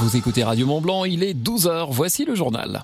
Vous écoutez Radio Mont-Blanc, il est 12h, voici le journal.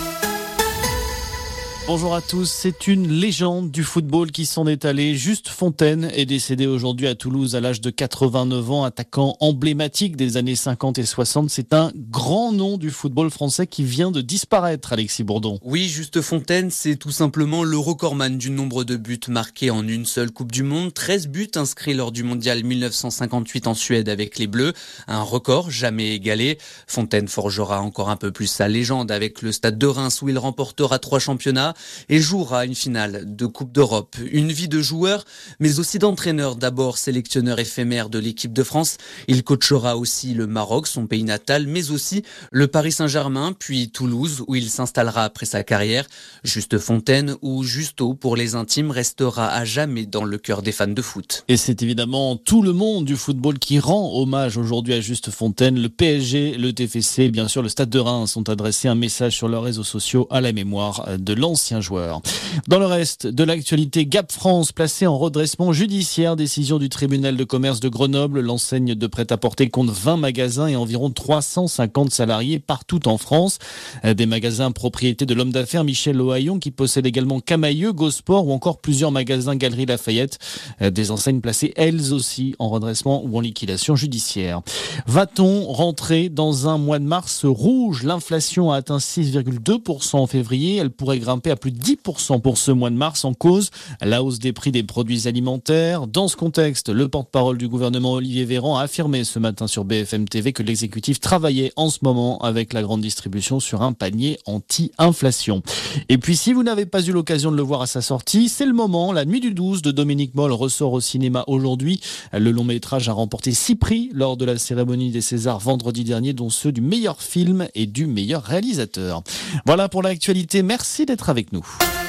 Bonjour à tous, c'est une légende du football qui s'en est allée. Juste Fontaine est décédé aujourd'hui à Toulouse à l'âge de 89 ans, attaquant emblématique des années 50 et 60. C'est un grand nom du football français qui vient de disparaître, Alexis Bourdon. Oui, Juste Fontaine, c'est tout simplement le recordman du nombre de buts marqués en une seule Coupe du Monde. 13 buts inscrits lors du mondial 1958 en Suède avec les Bleus. Un record jamais égalé. Fontaine forgera encore un peu plus sa légende avec le Stade de Reims où il remportera 3 championnats et jouera une finale de Coupe d'Europe. Une vie de joueur, mais aussi d'entraîneur. D'abord sélectionneur éphémère de l'équipe de France. Il coachera aussi le Maroc, son pays natal, mais aussi le Paris Saint-Germain, puis Toulouse, où il s'installera après sa carrière. Juste Fontaine, ou Justo pour les intimes, restera à jamais dans le cœur des fans de foot. Et c'est évidemment tout le monde du football qui rend hommage aujourd'hui à Juste Fontaine. Le PSG, le TFC et bien sûr le Stade de Reims ont adressé un message sur leurs réseaux sociaux à la mémoire de l'ancien joueur. Dans le reste de l'actualité, Gap France placé en redressement judiciaire, décision du tribunal de commerce de Grenoble. L'enseigne de prêt-à-porter compte 20 magasins et environ 350 salariés partout en France. Des magasins propriété de l'homme d'affaires Michel Ohaillon qui possède également Camailleux, Gosport ou encore plusieurs magasins Galerie Lafayette. Des enseignes placées elles aussi en redressement ou en liquidation judiciaire. Va-t-on rentrer dans un mois de mars rouge? L'inflation a atteint 6,2% en février. Elle pourrait grimper à plus de 10% pour ce mois de mars, en cause la hausse des prix des produits alimentaires. Dans ce contexte, le porte-parole du gouvernement Olivier Véran a affirmé ce matin sur BFM TV que l'exécutif travaillait en ce moment avec la grande distribution sur un panier anti-inflation. Et puis si vous n'avez pas eu l'occasion de le voir à sa sortie, c'est le moment. La Nuit du 12 de Dominique Moll ressort au cinéma aujourd'hui. Le long métrage a remporté 6 prix lors de la cérémonie des Césars vendredi dernier, dont ceux du meilleur film et du meilleur réalisateur. Voilà pour l'actualité. Merci d'être avec nous.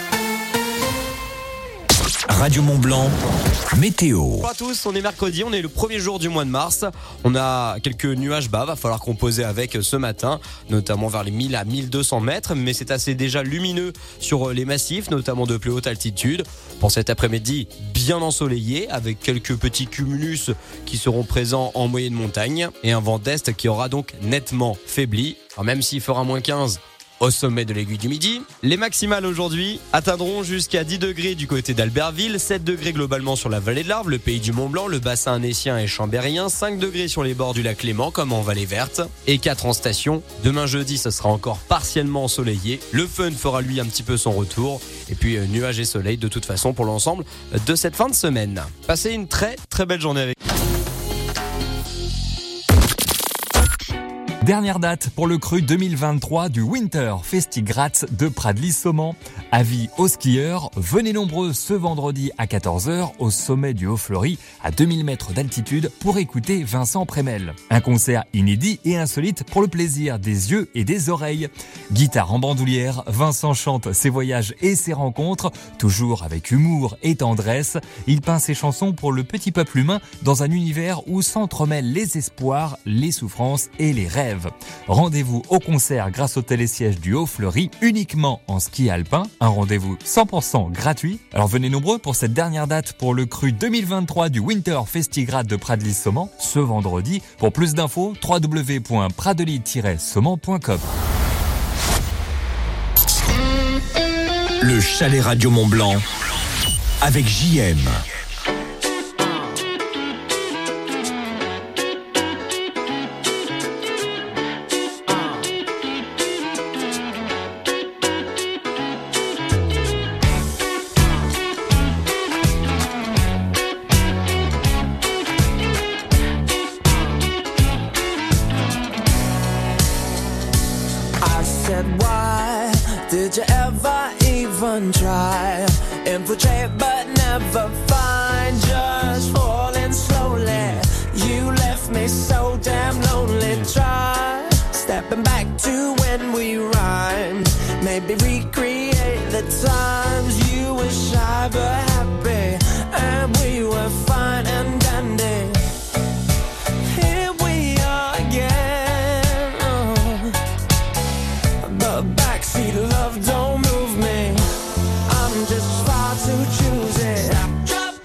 Radio Mont-Blanc, météo. Bonjour à tous, on est mercredi, on est le premier jour du mois de mars. On a quelques nuages bas, va falloir composer avec ce matin, notamment vers les 1000 à 1200 mètres, mais c'est assez déjà lumineux sur les massifs, notamment de plus haute altitude. Pour cet après-midi, bien ensoleillé, avec quelques petits cumulus qui seront présents en moyenne montagne, et un vent d'est qui aura donc nettement faibli. Alors même s'il fera moins 15 au sommet de l'aiguille du Midi, les maximales aujourd'hui atteindront jusqu'à 10 degrés du côté d'Albertville, 7 degrés globalement sur la vallée de l'Arve, le pays du Mont-Blanc, le bassin annécien et chambérien, 5 degrés sur les bords du lac Léman comme en vallée verte et 4 en station. Demain jeudi, ce sera encore partiellement ensoleillé. Le fun fera lui un petit peu son retour et puis nuages et soleil de toute façon pour l'ensemble de cette fin de semaine. Passez une très très belle journée avec. Dernière date pour le cru 2023 du Winter Festigratz de Pradly-Saumont. Avis aux skieurs, venez nombreux ce vendredi à 14h au sommet du Haut-Fleury à 2000 mètres d'altitude pour écouter Vincent Prémel. Un concert inédit et insolite pour le plaisir des yeux et des oreilles. Guitare en bandoulière, Vincent chante ses voyages et ses rencontres, toujours avec humour et tendresse. Il peint ses chansons pour le petit peuple humain dans un univers où s'entremêlent les espoirs, les souffrances et les rêves. Rendez-vous au concert grâce au télésiège du Haut-Fleury, uniquement en ski alpin. Un rendez-vous 100% gratuit. Alors venez nombreux pour cette dernière date pour le cru 2023 du Winter Festigratz de Pradly-Saumont ce vendredi. Pour plus d'infos, www.pradely-saumont.com. Le chalet Radio Mont-Blanc avec JM. Did you ever even try? Infiltrate but never find. Just falling slowly. You left me so damn lonely. Try stepping back to when we rhymed. Maybe recreate the times you were shy but happy, and we were fine and dandy. Here we are again. But backseat love don't move me. I'm just far too choosy. Drop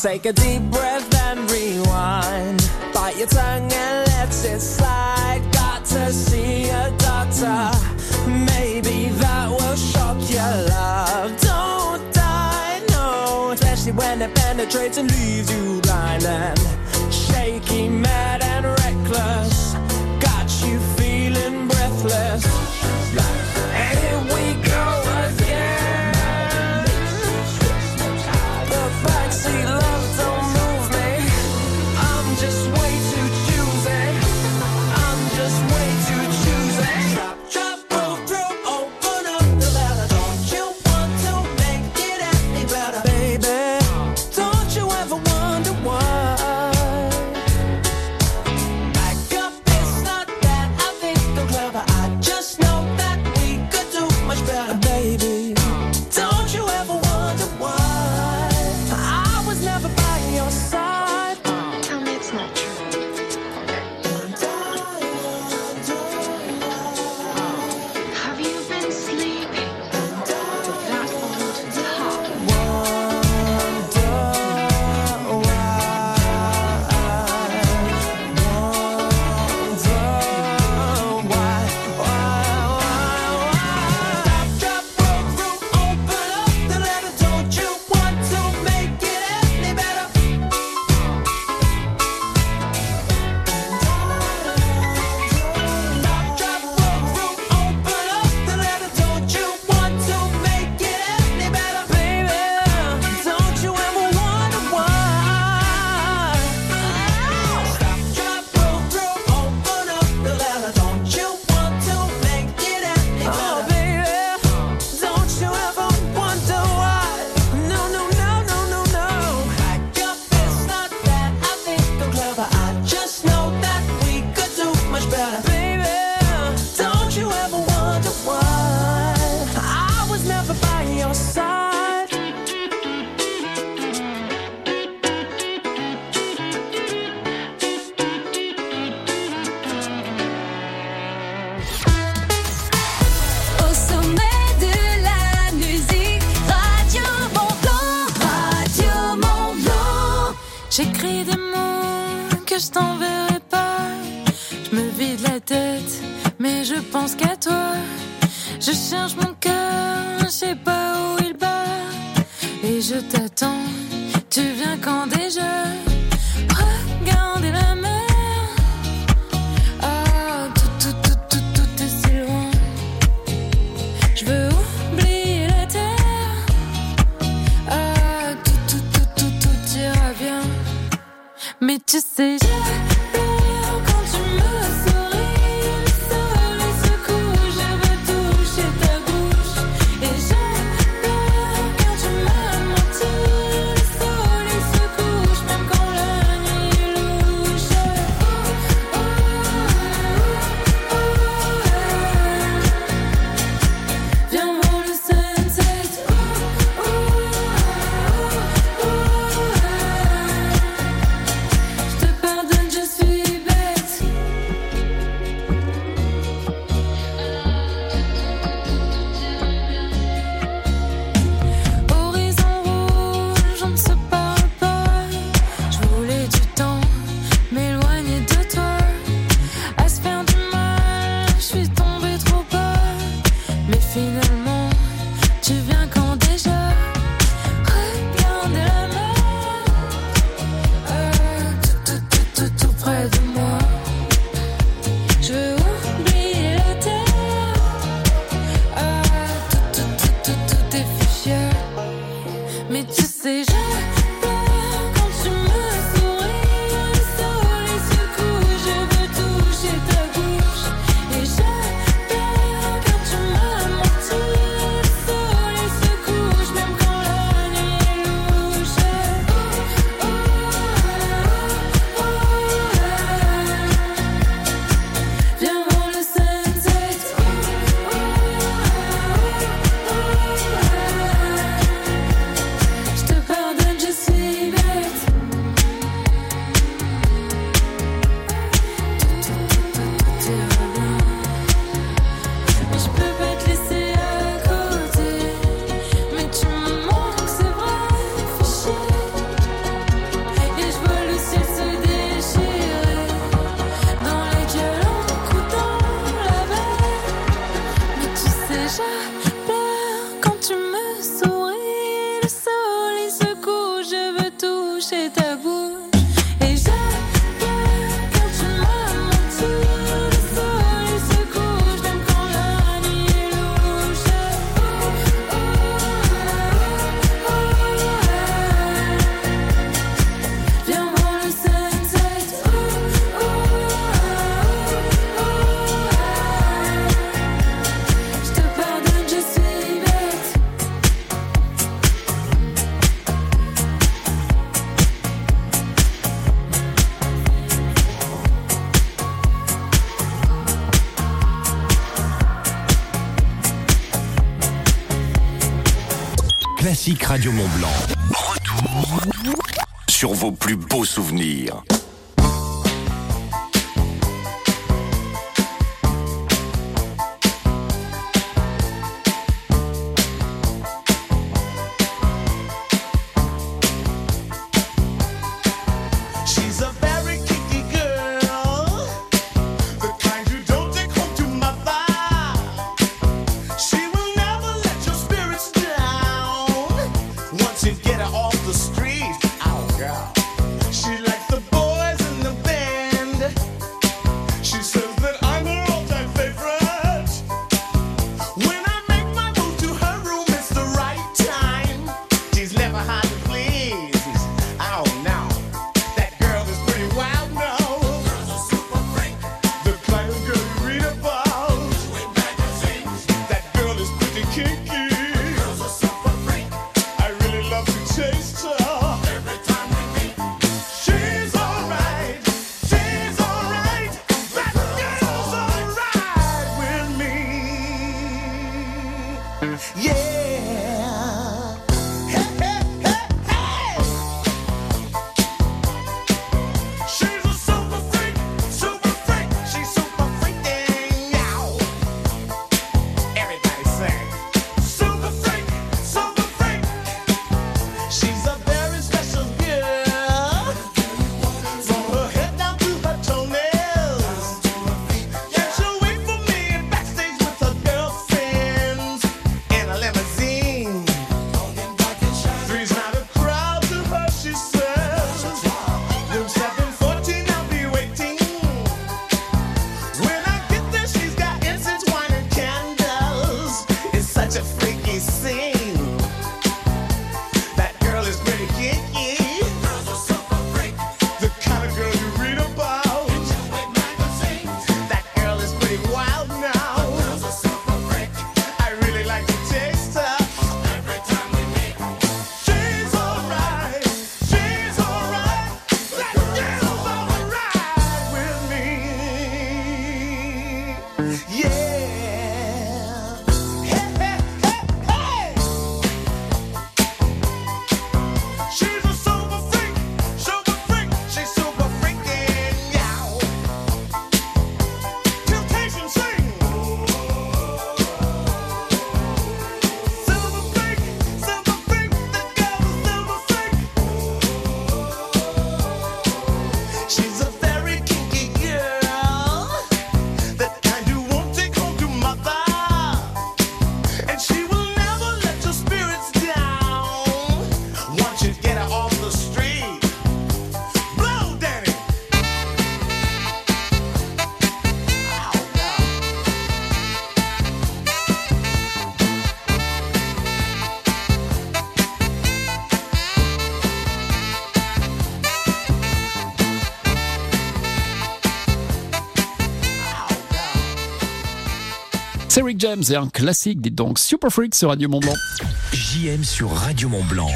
Take a deep breath and rewind. Bite your tongue and let it slide. Got to see a doctor. Maybe that will shock your love. Don't die, no. Especially when it penetrates and leaves you blind and shaky, mad and reckless. Got you feeling breathless. Here we go again. The backseat love don't move me. I'm just way too choosy. I'm just way too choosy. Drop, roll through, open up the letter. Don't you want to make it any better, baby? Don't you ever wonder why? Back up, it's not that I think I'm clever. I just know that we could do much better, baby. Don't you ever wonder why I was never by your side? Tell me it's not true. Have you been sleeping with that old heart? Au sommet de la musique, Radio Mont-Blanc, Radio Mont-Blanc. J'écris des mots que je t'enverrai pas. Je me vide la tête, mais je pense qu'à toi. Je cherche mon cœur, je sais pas où il bat. Et je t'attends, tu viens quand déjà? Regardez la mer. Ah, tout est si loin. Je veux oublier la terre. Ah, tout ira bien. Mais tu sais, j'ai peur quand tu me souris. Le soleil se couche, je veux toucher ta bouche. Et j'ai peur Classique Radio Mont-Blanc. Retour sur vos plus beaux souvenirs. C'est Rick James et un classique, dites donc Super Freak sur Radio Mont-Blanc. JM sur Radio Mont-Blanc.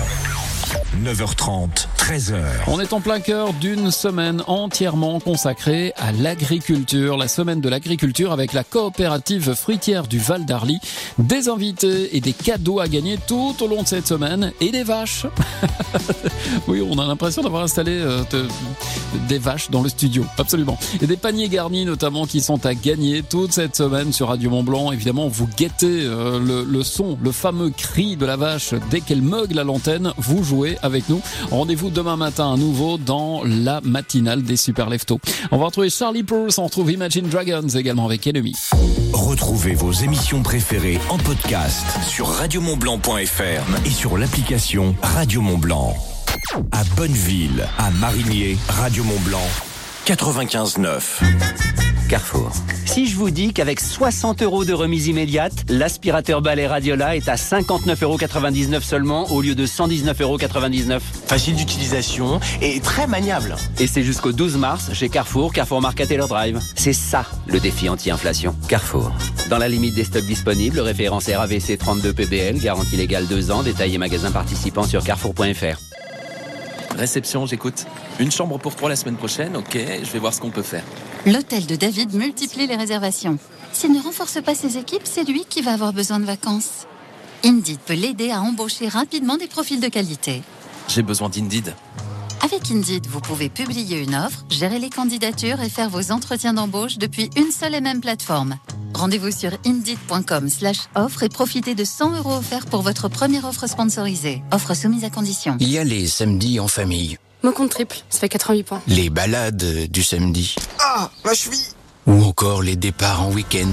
9h30, 13h. On est en plein cœur d'une semaine entièrement consacrée à l'agriculture. La semaine de l'agriculture avec la coopérative fruitière du Val d'Arly. Des invités et des cadeaux à gagner tout au long de cette semaine. Et des vaches. Oui, on a l'impression d'avoir installé des vaches dans le studio. Absolument. Et des paniers garnis notamment qui sont à gagner toute cette semaine sur Radio Mont-Blanc. Évidemment, vous guettez le son, le fameux cri de la vache dès qu'elle meugle à l'antenne. Vous jouez avec nous. Rendez-vous demain matin à nouveau dans la matinale des Super Leftos. On va retrouver Charlie Puth, on retrouve Imagine Dragons également avec Enemy. Retrouvez vos émissions préférées en podcast sur radiomontblanc.fr et sur l'application Radio Mont-Blanc. À Bonneville, à Marigné, Radio Mont-Blanc, 95.9. Carrefour. Si je vous dis qu'avec 60 € de remise immédiate, l'aspirateur balai Radiola est à 59,99 € seulement au lieu de 119,99 €. Facile d'utilisation et très maniable. Et c'est jusqu'au 12 mars chez Carrefour, Carrefour Market Taylor Drive. C'est ça le défi anti-inflation. Carrefour. Dans la limite des stocks disponibles, référence RAVC 32 PBL, garantie légale 2 ans, détail et magasin participant sur carrefour.fr. Réception, j'écoute. Une chambre pour 3 la semaine prochaine, ok, je vais voir ce qu'on peut faire. L'hôtel de David multiplie les réservations. S'il ne renforce pas ses équipes, c'est lui qui va avoir besoin de vacances. Indeed peut l'aider à embaucher rapidement des profils de qualité. J'ai besoin d'Indeed. Avec Indeed, vous pouvez publier une offre, gérer les candidatures et faire vos entretiens d'embauche depuis une seule et même plateforme. Rendez-vous sur indeed.com/offre et profitez de 100 € offerts pour votre première offre sponsorisée. Offre soumise à condition. Il y a les samedis en famille. Mon compte triple, ça fait 88 points. Les balades du samedi. Ah, ma cheville! Ou encore les départs en week-end.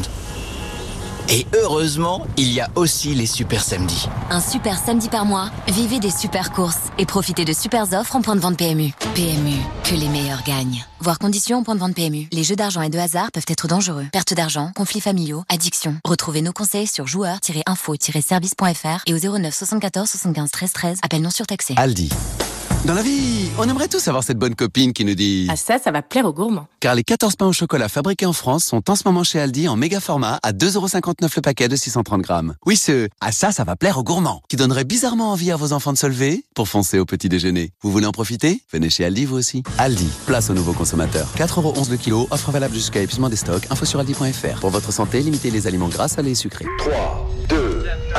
Et heureusement, il y a aussi les super samedis. Un super samedi par mois, vivez des super courses et profitez de super offres en point de vente PMU. PMU, que les meilleurs gagnent. Voir conditions en point de vente PMU. Les jeux d'argent et de hasard peuvent être dangereux. Perte d'argent, conflits familiaux, addiction. Retrouvez nos conseils sur joueurs-info-service.fr et au 09 74 75 13 13. Appel non surtaxé. Aldi. Dans la vie, on aimerait tous avoir cette bonne copine qui nous dit... Ah ça va plaire aux gourmands. Car les 14 pains au chocolat fabriqués en France sont en ce moment chez Aldi en méga format à 2,59 € le paquet de 630 grammes. Oui, ça va plaire aux gourmands. Qui donnerait bizarrement envie à vos enfants de se lever pour foncer au petit déjeuner. Vous voulez en profiter? Venez chez Aldi vous aussi. Aldi, place aux nouveaux consommateurs. 4,11 € le kilo, offre valable jusqu'à épuisement des stocks. Info sur aldi.fr. Pour votre santé, limitez les aliments gras, salés et sucrés. 3, 2, 1...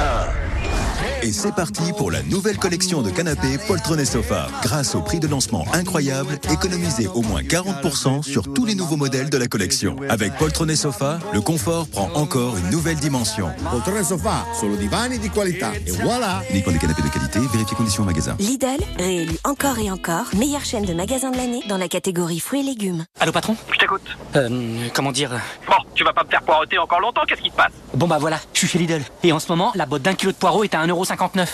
Et c'est parti pour la nouvelle collection de canapés Poltron et Sofa. Grâce au prix de lancement incroyable, économisez au moins 40% sur tous les nouveaux modèles de la collection. Avec Poltron et Sofa, le confort prend encore une nouvelle dimension. Poltrone Sofa, solo divani di qualità. Et voilà! Uniquement des canapés de qualité, vérifiez conditions au magasin. Lidl, réélu encore et encore, meilleure chaîne de magasins de l'année dans la catégorie fruits et légumes. Allô patron? Je t'écoute. Comment dire? Bon, tu vas pas me faire poireauter encore longtemps, qu'est-ce qui se passe? Bon bah voilà, je suis chez Lidl. Et en ce moment, la botte d'un kilo de poireaux est à 1,59 €. 1,59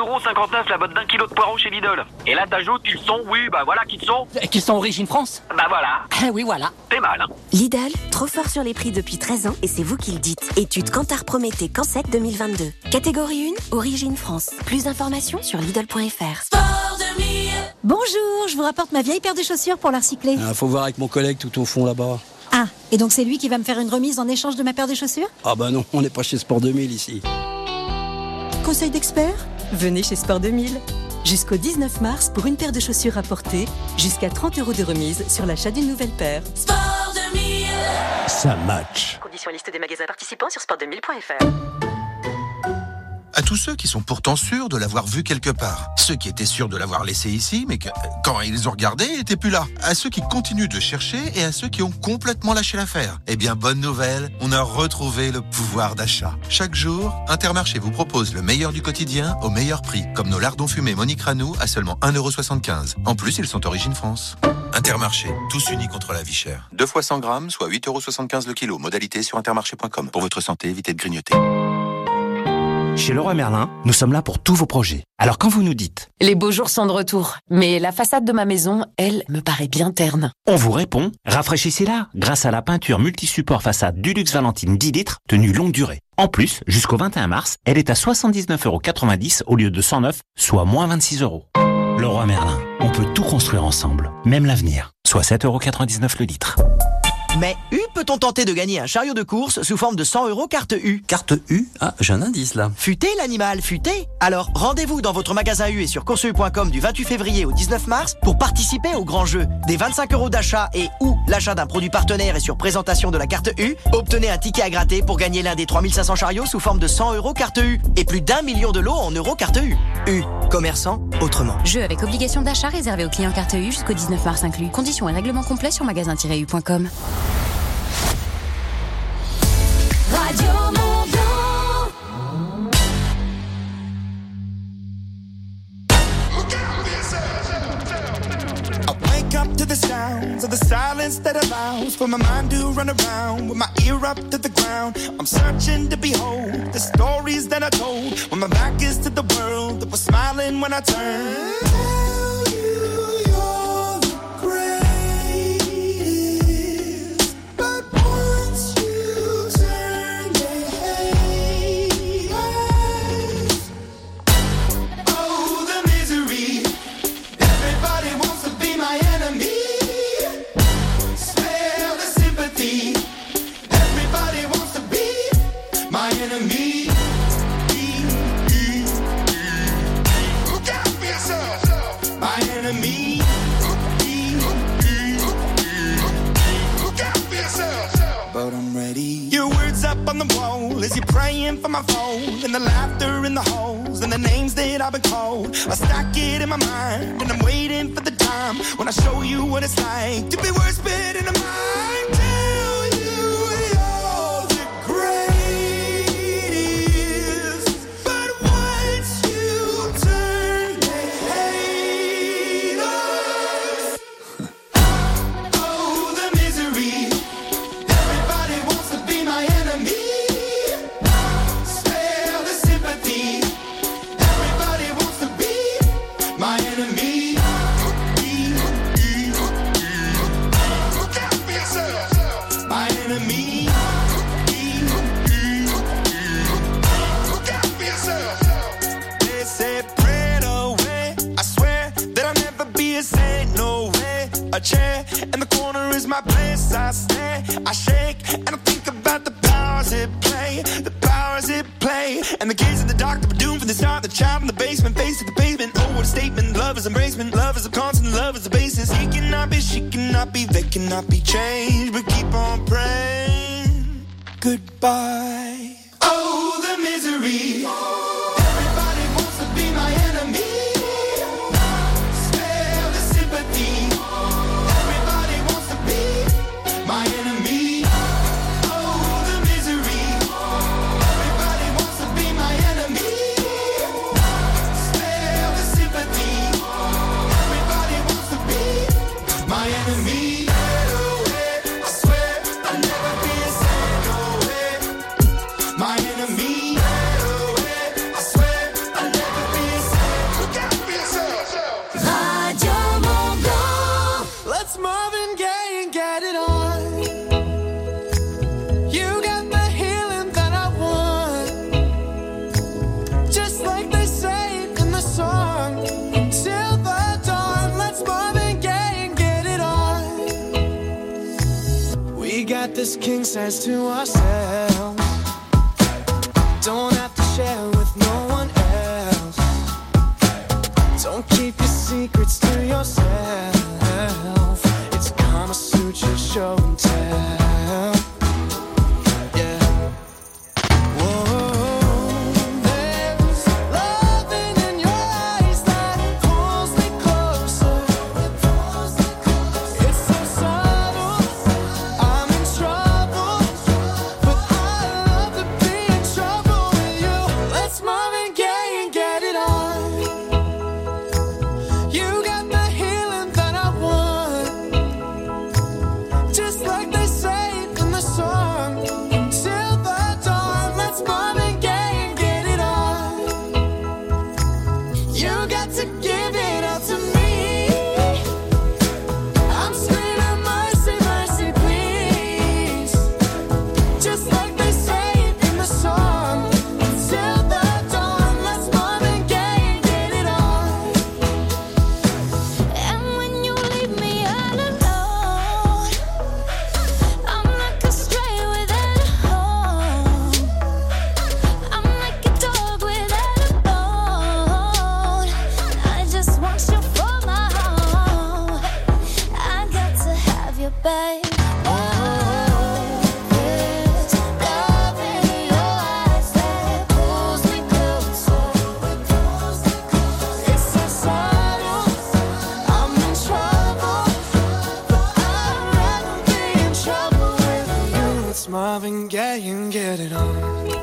€ la botte d'un kilo de poireaux chez Lidl. Et là t'ajoutes qu'ils sont, oui, bah voilà, qu'ils sont. Qu'ils sont origine France? Bah voilà. Ah oui, voilà. C'est mal, hein. Lidl, trop fort sur les prix depuis 13 ans et c'est vous qui le dites. Étude Kantar Prométhée Cansec 2022. Catégorie 1, origine France. Plus d'informations sur Lidl.fr. Bonjour, je vous rapporte ma vieille paire de chaussures pour la recycler. Faut voir avec mon collègue tout au fond là-bas. Ah, et donc c'est lui qui va me faire une remise en échange de ma paire de chaussures? Ah bah non, on n'est pas chez Sport 2000 ici. Conseil d'expert? Venez chez Sport 2000. Jusqu'au 19 mars, pour une paire de chaussures rapportée, jusqu'à 30 € de remise sur l'achat d'une nouvelle paire. Sport 2000. Ça match. Conditions et liste des magasins participants sur sport2000.fr. À tous ceux qui sont pourtant sûrs de l'avoir vu quelque part. Ceux qui étaient sûrs de l'avoir laissé ici, mais que, quand ils ont regardé, il n'était plus là. À ceux qui continuent de chercher et à ceux qui ont complètement lâché l'affaire. Eh bien, bonne nouvelle, on a retrouvé le pouvoir d'achat. Chaque jour, Intermarché vous propose le meilleur du quotidien au meilleur prix. Comme nos lardons fumés Monique Ranou à seulement 1,75 €. En plus, ils sont origine France. Intermarché, tous unis contre la vie chère. 2 fois 100 grammes, soit 8,75 € le kilo. Modalité sur intermarché.com. Pour votre santé, évitez de grignoter. Chez Leroy Merlin, nous sommes là pour tous vos projets. Alors quand vous nous dites « Les beaux jours sont de retour, mais la façade de ma maison, elle, me paraît bien terne. » On vous répond « Rafraîchissez-la grâce à la peinture multi-support façade Dulux Valentine 10 litres, tenue longue durée. En plus, jusqu'au 21 mars, elle est à 79,90 € au lieu de 109, soit moins 26 €. Leroy Merlin, on peut tout construire ensemble, même l'avenir, soit 7,99 € le litre. Mais peut-on tenter de gagner un chariot de course sous forme de 100 € carte U? Carte U? Ah, j'ai un indice là. Futé l'animal, futé. Alors rendez-vous dans votre magasin U et sur courseu.com du 28 février au 19 mars pour participer au grand jeu. Des 25 € d'achat et ou l'achat d'un produit partenaire et sur présentation de la carte U, obtenez un ticket à gratter pour gagner l'un des 3500 chariots sous forme de 100 € carte U et plus d'1 million de lots en euros carte U. U, commerçant autrement. Jeu avec obligation d'achat réservé aux clients carte U jusqu'au 19 mars inclus. Conditions et règlements complets sur magasin-u.com. Radio Mont Blanc. I wake up to the sounds of the silence that allows for my mind to run around with my ear up to the ground. I'm searching to behold the stories that I told when my back is to the world that was smiling when I turned. But I'm ready. Your words up on the wall as you're praying for my phone, and the laughter in the and the names that I've been called. I stack it in my mind, and I'm waiting for the time when I show you what it's like to be worse fit in a mind. Tell you you're the greatest, but once you turn, they hate us. Oh, the misery. Everybody wants to be my enemy. Spare the sympathy. Everybody wants to be my enemy. Look out for yourself. My enemy. Look out for yourself. They say pray away. I swear that I'll never be a saint. No way. A chair in the corner is my place. I stare, I shake, and I think about the powers it play. The powers it play. And the kids in the dark that were doomed from the start. The child in the basement, face to the pavement. Oh, what a statement. Love is embracement. Love is a constant. Love is the basis. He cannot be, she cannot be, they cannot be changed. But keep on praying. Goodbye. Oh, the misery. Everybody wants to be my enemy. Spare the sympathy. Everybody wants to be my enemy. Oh, the misery. Everybody wants to be my enemy. Spare the sympathy. Everybody wants to be my enemy. I swear I'll never be a saint. No way. My enemy. I swear I'll never be a saint. Look out for yourself. Radio Mont Blanc. Let's Marvin Gaye and get it on. You got the healing that I want. Just like they say in the song. Till the dawn, let's Marvin Gaye and get it on. We got this king size to ourselves. Don't have to share with no one else. Don't keep your secrets to yourself. It's Kama Sutra show and tell. Yeah. Whoa. There's loving in your eyes that pulls me closer. It's so subtle. I'm in trouble, but I love to be in trouble with you. Let's Marvin Gaye and get it on. You got the healing that I want. Just like they say in the song. Till the dawn, let's Marvin Gaye and get it on. You got to give it up to me. I'm screaming mercy, mercy, please. Just like they say in the song. Till the dawn, let's Marvin Gaye and get it on. And when you leave me all alone, I'm like a stray without a home. I'm like a dog without a bone. I just want you for my home. I got to have you, babe. Oh, there's love in your eyes that pulls me closer. It's so subtle. I'm in trouble, but I'd rather be in trouble with you. It's Marvin Gaye and get it on.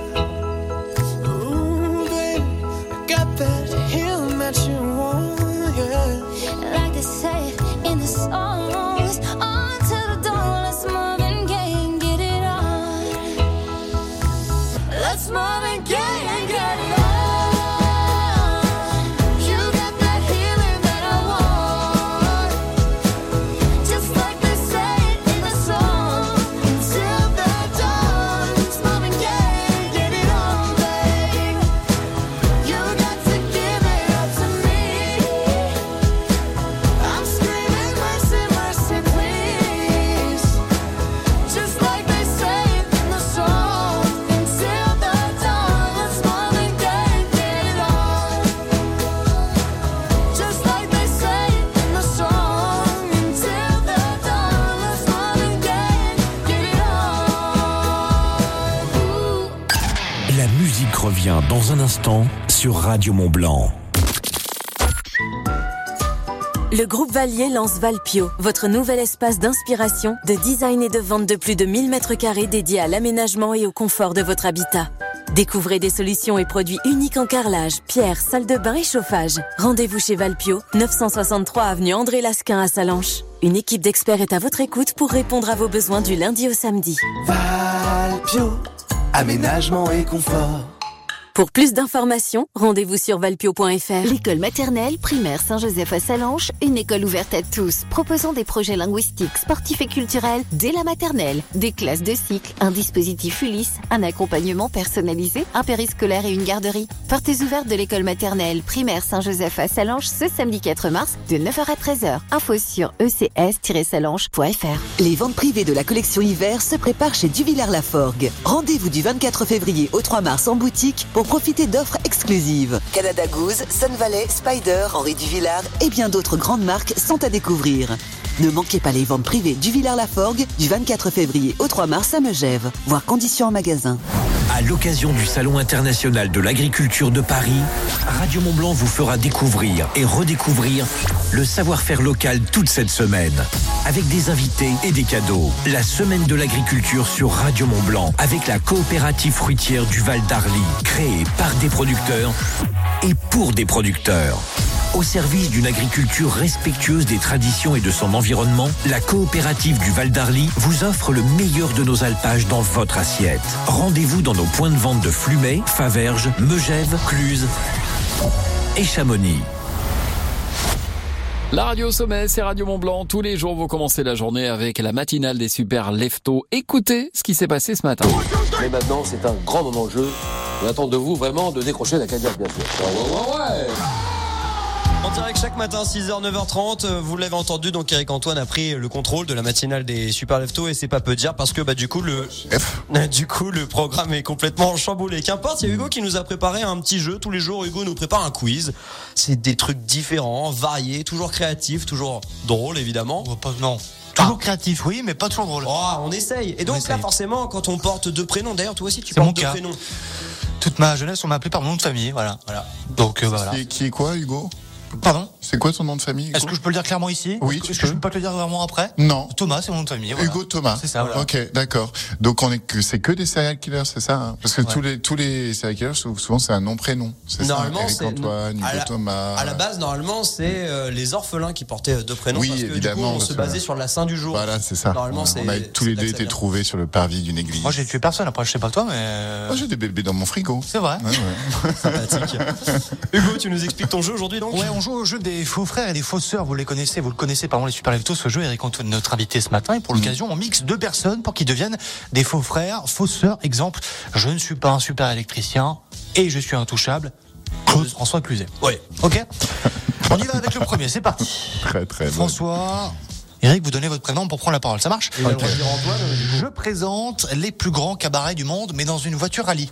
Ooh, baby, I got that healing that you want, yeah. Like they say in the songs, on to the dawn, let's Marvin Gaye and get it on. Let's Marvin Gaye and get it on. You got that healing that I want. Just like they say in the song. Till the dawn, it's Marvin Gaye and get it on, babe. You got to give it up to me. I'm screaming mercy, mercy. revient dans un instant sur Radio Mont-Blanc. Le groupe Valier lance Valpio, votre nouvel espace d'inspiration, de design et de vente de plus de 1000 m² dédié à l'aménagement et au confort de votre habitat. Découvrez des solutions et produits uniques en carrelage, pierre, salle de bain et chauffage. Rendez-vous chez Valpio, 963 avenue André Lasquin à Sallanches. Une équipe d'experts est à votre écoute pour répondre à vos besoins du lundi au samedi. Valpio, aménagement et confort. Pour plus d'informations, rendez-vous sur valpio.fr. L'école maternelle primaire Saint-Joseph à Sallanches, une école ouverte à tous, proposant des projets linguistiques, sportifs et culturels dès la maternelle, des classes de cycle, un dispositif Ulysse, un accompagnement personnalisé, un périscolaire et une garderie. Portes ouvertes de l'école maternelle primaire Saint-Joseph à Sallanches ce samedi 4 mars de 9h à 13h. Info sur ecs-sallanches.fr. Les ventes privées de la collection hiver se préparent chez Duvillers-Laforgue. Rendez-vous du 24 février au 3 mars en boutique pour profiter d'offres exclusives. Canada Goose, Sun Valley, Spider, Henri Duvillard et bien d'autres grandes marques sont à découvrir. Ne manquez pas les ventes privées Duvillers-Laforgue du 24 février au 3 mars à Megève. Voir conditions en magasin. À l'occasion du Salon international de l'agriculture de Paris, Radio Mont-Blanc vous fera découvrir et redécouvrir le savoir-faire local toute cette semaine. Avec des invités et des cadeaux. La semaine de l'agriculture sur Radio Mont-Blanc avec la coopérative fruitière du Val d'Arly, créée par des producteurs et pour des producteurs. Au service d'une agriculture respectueuse des traditions et de son environnement, la coopérative du Val d'Arly vous offre le meilleur de nos alpages dans votre assiette. Rendez-vous dans nos points de vente de Flumet, Faverges, Megève, Cluses et Chamonix. La radio au sommet, c'est Radio Mont-Blanc. Tous les jours, vous commencez la journée avec la matinale des super leftos. Écoutez ce qui s'est passé ce matin. Mais maintenant, c'est un grand moment de jeu. On attend de vous vraiment de décrocher la cagnotte, bien sûr. Ouais. En direct chaque matin, 6h, 9h30, vous l'avez entendu, donc Eric Antoine a pris le contrôle de la matinale des Super Leftos et c'est pas peu dire parce que du coup le programme est complètement chamboulé. Qu'importe, il y a Hugo qui nous a préparé un petit jeu. Tous les jours, Hugo nous prépare un quiz. C'est des trucs différents, variés, toujours créatifs, toujours drôles évidemment. Non. Toujours créatif, oui, mais pas toujours drôle. On essaye. Et donc là, forcément, quand on porte deux prénoms, d'ailleurs toi aussi tu portes deux prénoms. Toute ma jeunesse, on m'a appelé par mon nom de famille, voilà. Donc voilà. Qui est quoi, Hugo ? Pardon ? C'est quoi ton nom de famille, Hugo ? Est-ce que je peux le dire clairement ici ? Oui, Est-ce que je peux pas te le dire vraiment après ? Non. Thomas, c'est mon nom de famille. Voilà. Hugo Thomas. C'est ça, voilà. Ok, d'accord. Donc c'est que des serial killers, c'est ça, hein ? Parce que tous les serial killers, souvent c'est un nom-prénom. C'est normalement, ça, Eric Antoine, Hugo Thomas. À la base, normalement, c'est les orphelins qui portaient deux prénoms. Oui, parce que évidemment. Du coup, on se basait sur la saint du jour. Voilà, c'est ça. Normalement, on a tous les deux été trouvés sur le parvis d'une église. Moi, j'ai tué personne. Après, je sais pas toi, mais. Moi, j'ai des bébés dans mon frigo. C'est vrai. Ouais. Sympathique. Hugo, tu nous expliques ton jeu aujourd'hui, donc ? Ouais, on joue au jeu des faux frères et des fausses sœurs. Vous le connaissez, pardon, les Super Leftos. Ce jeu, Eric Antoine, notre invité ce matin. Et pour l'occasion, on mixe deux personnes pour qu'ils deviennent des faux frères, fausses sœurs. Exemple, je ne suis pas un super électricien et je suis intouchable. Claude François Cluzet. Oui. Ok. On y va avec le premier. C'est parti. Très, très bien. François. Eric, vous donnez votre prénom pour prendre la parole. Ça marche ? Okay. Je présente les plus grands cabarets du monde, mais dans une voiture rallye.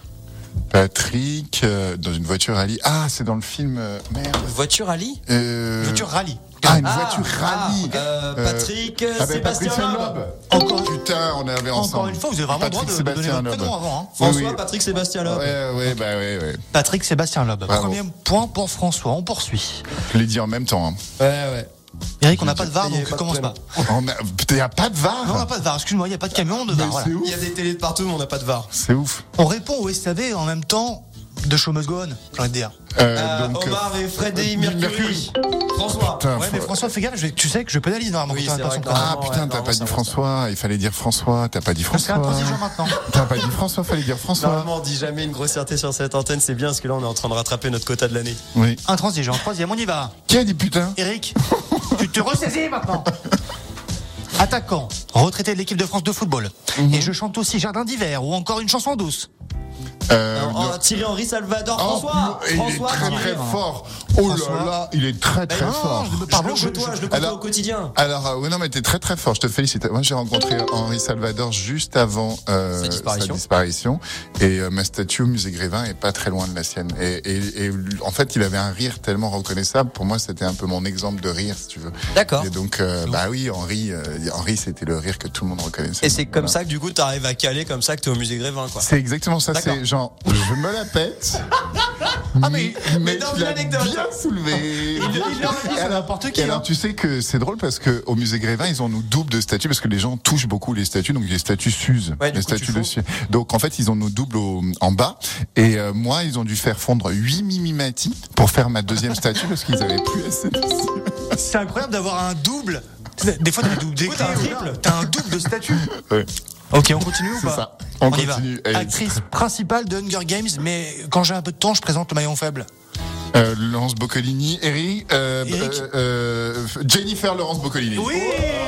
Patrick, dans une voiture rallye. Ah, c'est dans le film. Merde. Voiture rallye ? Voiture rallye. Ah, une voiture rallye. Patrick, Sébastien Loeb. Encore, putain, on avait ensemble. Encore une fois, vous avez vraiment le droit de donner votre prénom avant. Hein. François, oui. Patrick, Sébastien Loeb. Ouais. Patrick, Sébastien Loeb. Bravo. Premier point pour François. On poursuit. Je l'ai dit en même temps. Hein. Ouais. Eric, on n'a pas de VAR, donc commence pas. Il n'y a pas de VAR ? Non, on n'a pas de VAR. Excuse-moi, il n'y a pas de camion de VAR. Voilà. Il y a des télés de partout, mais on n'a pas de VAR. C'est ouf. On répond au SAV en même temps de Show Must Go On, j'ai envie de dire. Omar et Freddy Mercury. François. Putain, mais François, fais gaffe, tu sais que je pénalise normalement. Oui, quand c'est vrai putain, t'as pas dit François. Il fallait dire François. T'as pas dit François. C'est intransigeant maintenant. T'as pas dit François, fallait dire François. Normalement, on dit jamais une grossièreté sur cette antenne. C'est bien parce que là, on est en train de rattraper notre quota de l'année. Oui. Intransigeant. Troisième, on y va. Qui a dit putain ? Eric, tu te ressaisis maintenant. Attaquant, retraité de l'équipe de France de football. Et je chante aussi Jardin d'hiver ou encore une chanson douce. Thierry-Henri Salvador, François. Il est très fort. Oh là là, il est très fort. Pardon, je le côtoie au quotidien. Alors, non, mais t'es très très fort. Je te félicite. Moi, j'ai rencontré Henri Salvador juste avant sa disparition. Et ma statue au musée Grévin est pas très loin de la sienne. Et en fait, il avait un rire tellement reconnaissable. Pour moi, c'était un peu mon exemple de rire, si tu veux. D'accord. Et donc, oui, Henri, c'était le rire que tout le monde reconnaissait. Et c'est comme ça que du coup, t'arrives à caler comme ça que t'es au musée Grévin, quoi. C'est exactement ça. C'est genre, je me la pète. mais dans tu une l'as anecdote. bien soulevé. C'est n'importe qui. Et alors, tu sais que c'est drôle parce que au musée Grévin, ils ont nos doubles de statues parce que les gens touchent beaucoup les statues, donc les statues s'usent. Ouais, les statues de cire. Donc, en fait, ils ont nos doubles en bas. Et moi, ils ont dû faire fondre 8 mimimati pour faire ma deuxième statue parce qu'ils avaient plus assez de cire. C'est incroyable d'avoir un double. Des fois, t'as des doubles d'écrit. T'as un double de statue. Ouais. Ok, on continue ou C'est pas? ça. On y va. continue. Allez. Actrice principale de Hunger Games, mais quand j'ai un peu de temps, je présente le maillon faible. Laurence Boccolini, Eric, Jennifer Laurence Boccolini. Oui.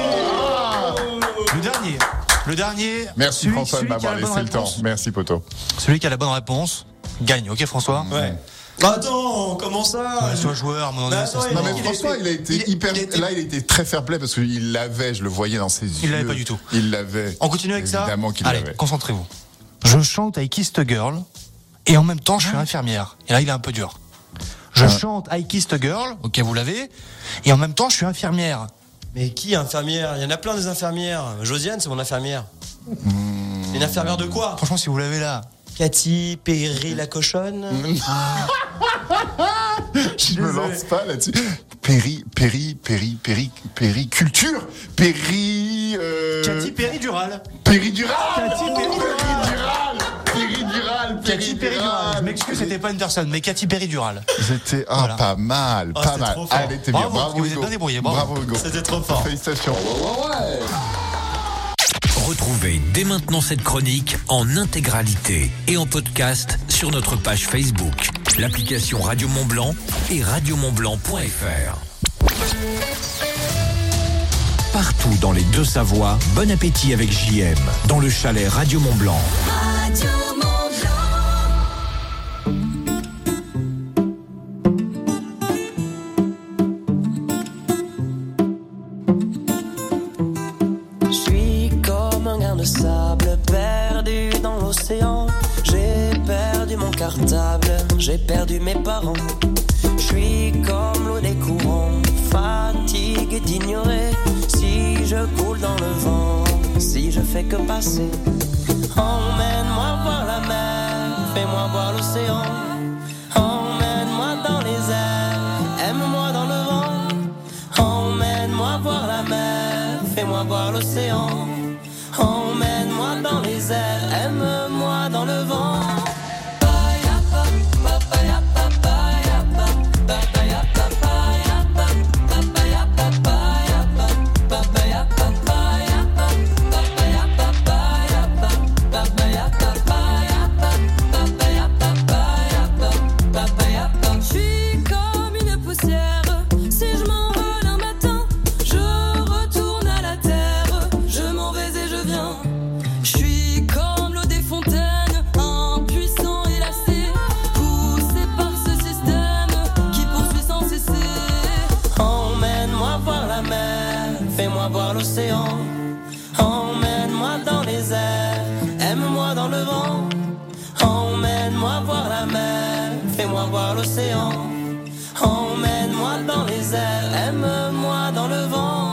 Le dernier. Merci François de celui qui a m'avoir la bonne laissé le temps. réponse. Merci Poto. Celui qui a la bonne réponse gagne. Ok, François. Ouais. Attends, comment ça? Sois joueur, mon Bah, ça se attends, Non ment. mais François, il a été hyper. Là, il a été très fair play parce qu'il l'avait, je le voyais dans ses yeux. Il l'avait pas du tout. Il l'avait. On continue avec ça. Évidemment qu'il Allez, l'avait. concentrez-vous. Je chante I Kissed a Girl et en même temps je suis infirmière. Et là, il est un peu dur. Je chante I Kissed a Girl, ok, vous l'avez, et en même temps je suis infirmière. Mais qui infirmière? Il y en a plein des infirmières. Josiane, c'est mon infirmière. Une infirmière de quoi? Franchement, si vous l'avez là. Cathy Perry la cochonne. Je me lance pas là-dessus. Périculture. Cathy Péridural. Péridural. Cathy Péridural. Cathy Péridural. Je m'excuse, c'était pas une personne, mais Cathy Péridural. C'était Voilà. pas mal, pas c'était mal. trop fort. Allez, t'es bien. Bravo, parce que vous êtes Hugo. bien débrouillé, bravo. Hugo. C'était trop fort. Félicitations. Retrouvez dès maintenant cette chronique en intégralité et en podcast sur notre page Facebook, l'application Radio Mont-Blanc et radiomontblanc.fr. Partout dans les deux Savoies, bon appétit avec JM dans le chalet Radio Mont-Blanc. Je suis comme un grain de sable perdu dans l'océan. J'ai perdu mon cartable, j'ai perdu mes parents. Je suis comme l'eau des courants, fatigue d'ignorer. Si je coule dans le vent, si je fais que passer. Emmène-moi voir la mer, fais-moi voir l'océan. Emmène-moi dans les airs, aime-moi dans le vent. Emmène-moi voir la mer, fais-moi voir l'océan. Emmène-moi dans les airs, aime-moi dans le vent. Je suis comme une poussière. Si je m'envole un matin, je retourne à la terre. Je m'en vais et je viens. Je suis comme l'eau des fontaines, impuissant et lassé, poussé par ce système qui poursuit sans cesser. Emmène-moi voir la mer, fais-moi voir l'océan. Emmène-moi dans les airs, aime-moi dans le vent. Emmène-moi voir la mer, fais-moi voir l'océan. Emmène-moi dans les airs, aime-moi dans le vent.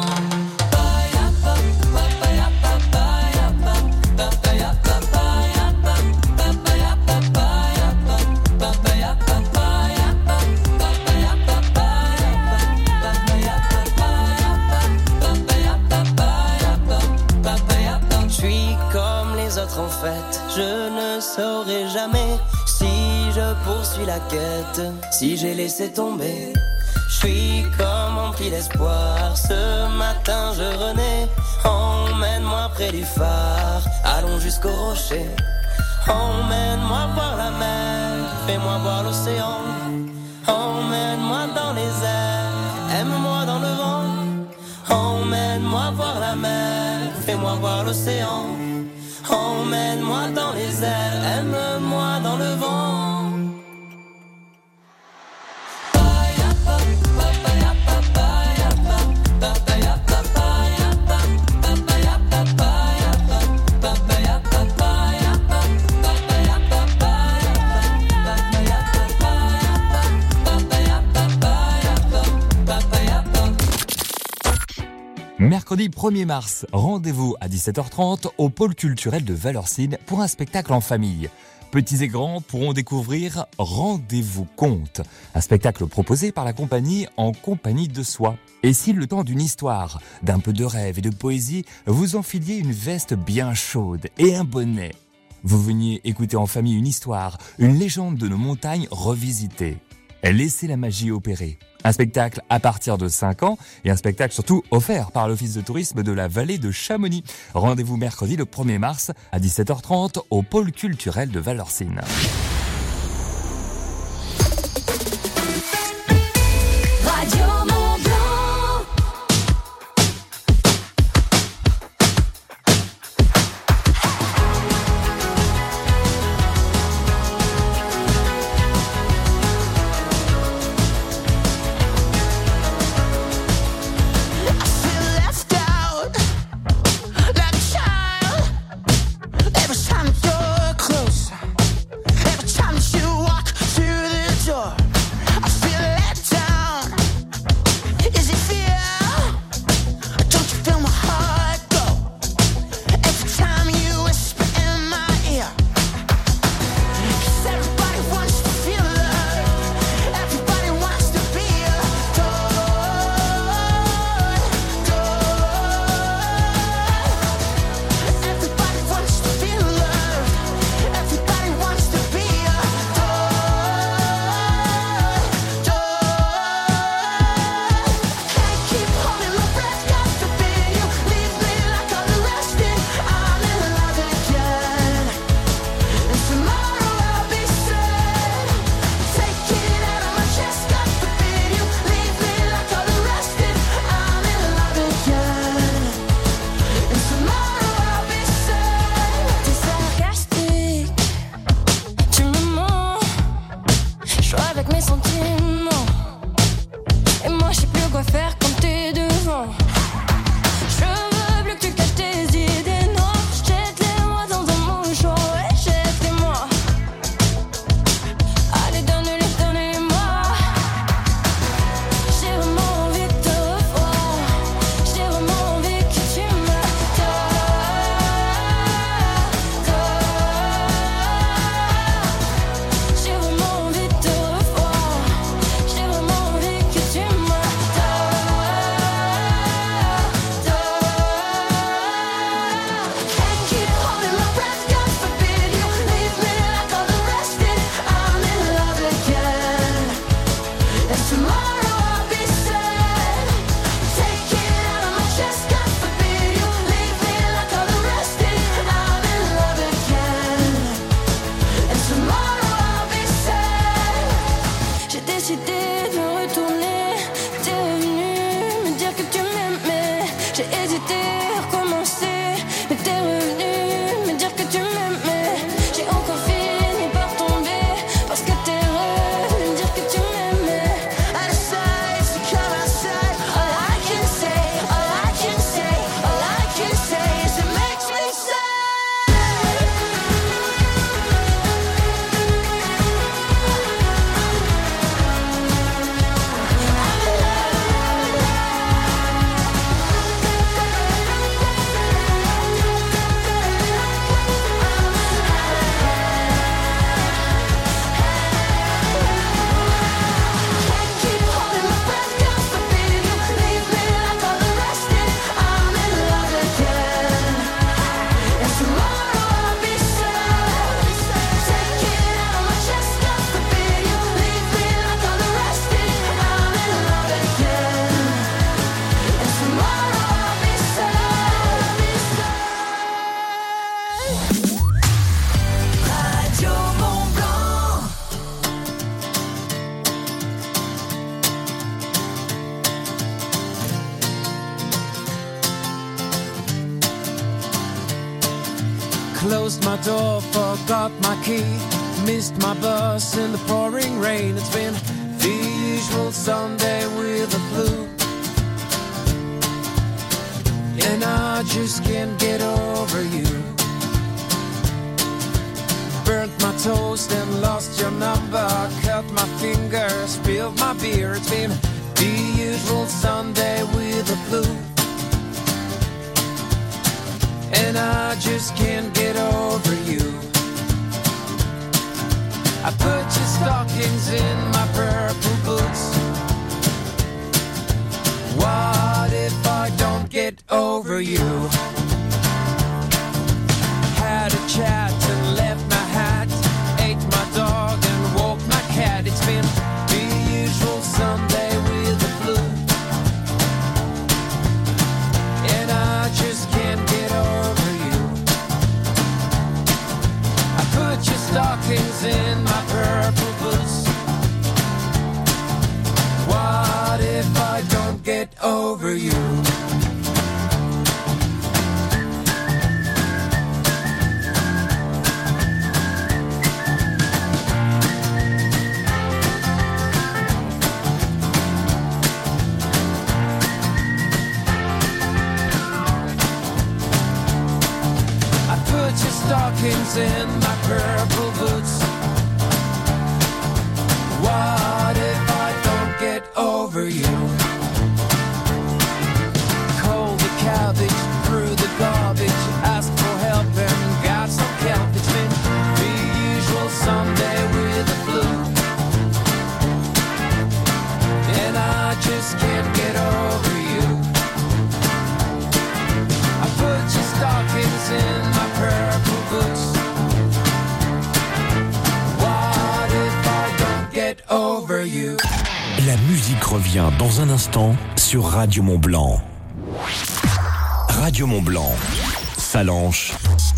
Je suis comme les autres en fait, je ne saurai jamais si je poursuis la quête, si j'ai laissé tomber. Je suis comme empli d'espoir, ce matin je renais. Emmène-moi près du phare, allons jusqu'au rocher. Emmène-moi voir la mer, fais-moi voir l'océan. Emmène-moi dans les airs, aime-moi dans le vent. Emmène-moi voir la mer, fais-moi voir l'océan. Emmène-moi dans les airs, aime-moi dans le vent. Mercredi 1er mars, rendez-vous à 17h30 au pôle culturel de Valorcine pour un spectacle en famille. petits et grands pourront découvrir Rendez-vous compte, un spectacle proposé par la compagnie En compagnie de soi. Et si le temps d'une histoire, d'un peu de rêve et de poésie, vous enfiliez une veste bien chaude et un bonnet, vous veniez écouter en famille une histoire, une légende de nos montagnes revisitée. Laissez la magie opérer. Un spectacle à partir de 5 ans et un spectacle surtout offert par l'Office de tourisme de la vallée de Chamonix. Rendez-vous mercredi le 1er mars à 17h30 au pôle culturel de Valorcine. Radio Mont Blanc. Closed my door, forgot my key. Missed my bus in the pouring rain. It's been the usual Sunday with the flu, and I just can't get over you. Burnt my toast and lost your number. Cut my fingers, spilled my beer. It's been the usual Sunday with the flu, and I just can't get over you. stockings in my purple boots. What if I don't get over you? Had a chat and left my hat, ate my dog and walked my cat. It's been the usual Sunday with the flu, and I just can't get over you. I put your stockings in my purple boots. What if I don't get over you? Stockings in my purple boots. What if I don't get over you? Cold the cabbage, threw the garbage, asked for help and got some kelp. It's been the usual Sunday with the flu, and I just can't get over you. I put your stockings in my purple boots. What if I don't get over you? La musique revient dans un instant sur Radio Mont-Blanc. Radio Mont-Blanc, Salanches,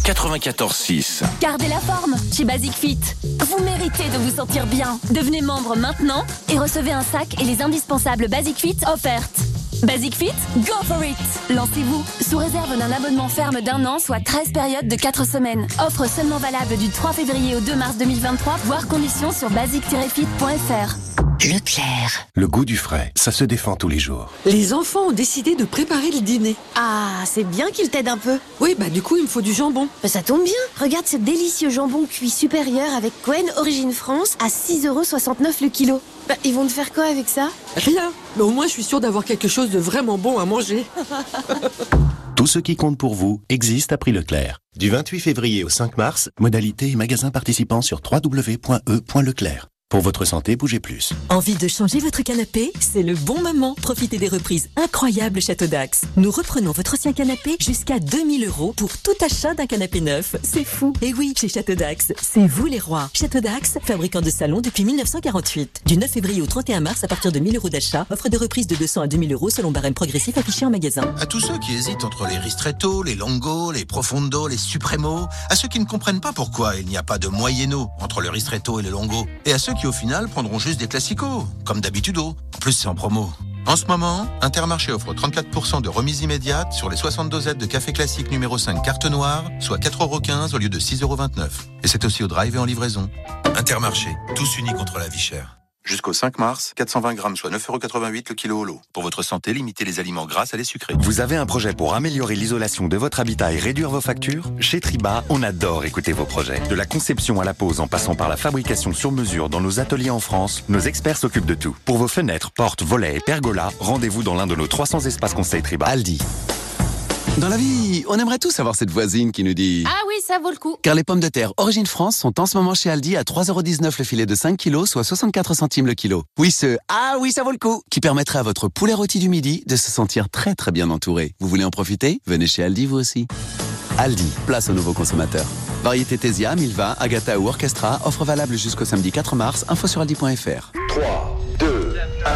94.6. Gardez la forme chez Basic Fit. Vous méritez de vous sentir bien. Devenez membre maintenant et recevez un sac et les indispensables Basic Fit offertes. Basic Fit, go for it! Lancez-vous sous réserve d'un abonnement ferme d'1 an, soit 13 périodes de 4 semaines. Offre seulement valable du 3 février au 2 mars 2023, voire conditions sur basic-fit.fr. Leclerc. Le goût du frais, ça se défend tous les jours. Les enfants ont décidé de préparer le dîner. Ah, c'est bien qu'il t'aide un peu. Oui, du coup, il me faut du jambon. Ça tombe bien. Regarde ce délicieux jambon cuit supérieur avec Cohen Origine France à 6,69€ le kilo. Ils vont te faire quoi avec ça? Rien. Mais au moins, je suis sûre d'avoir quelque chose de vraiment bon à manger. Tout ce qui compte pour vous existe à prix Leclerc. Du 28 février au 5 mars, modalité et magasins participants sur www.e.leclerc. Pour votre santé, bougez plus. Envie de changer votre canapé? C'est le bon moment. Profitez des reprises incroyables Château d'Axe. Nous reprenons votre ancien canapé jusqu'à 2000 € pour tout achat d'un canapé neuf. C'est fou. Et oui, chez Château d'Axe, c'est vous les rois. Château d'Axe, fabricant de salons depuis 1948. Du 9 février au 31 mars, à partir de 1000 € d'achat, offre de reprise de 200 à 2000 € selon barème progressif affiché en magasin. À tous ceux qui hésitent entre les ristretto, les longo, les profondo, les supremo, à ceux qui ne comprennent pas pourquoi il n'y a pas de moyeno entre le ristretto et le longo, et à ceux qui au final prendront juste des classicos, comme d'habitude. En plus, c'est en promo. En ce moment, Intermarché offre 34% de remise immédiate sur les 60 dosettes de café classique numéro 5 carte noire, soit 4,15 € au lieu de 6,29 €. Et c'est aussi au drive et en livraison. Intermarché, tous unis contre la vie chère. Jusqu'au 5 mars, 420 grammes, soit 9,88 € le kilo au lot. Pour votre santé, limitez les aliments gras à les sucrés. Vous avez un projet pour améliorer l'isolation de votre habitat et réduire vos factures? Chez Triba, on adore écouter vos projets. De la conception à la pose en passant par la fabrication sur mesure dans nos ateliers en France, nos experts s'occupent de tout. Pour vos fenêtres, portes, volets et pergolas, rendez-vous dans l'un de nos 300 espaces conseils Triba. Aldi. Dans la vie, on aimerait tous avoir cette voisine qui nous dit... Ah oui, ça vaut le coup. Car les pommes de terre Origine France sont en ce moment chez Aldi à 3,19 € le filet de 5 kilos, soit 64 centimes le kilo. Oui, ah oui, ça vaut le coup, qui permettrait à votre poulet rôti du midi de se sentir très très bien entouré. Vous voulez en profiter? Venez chez Aldi vous aussi. Aldi, place aux nouveaux consommateurs. Variété Tesia, Milva, Agatha ou Orchestra, offre valable jusqu'au samedi 4 mars, info sur aldi.fr. 3, 2, 1...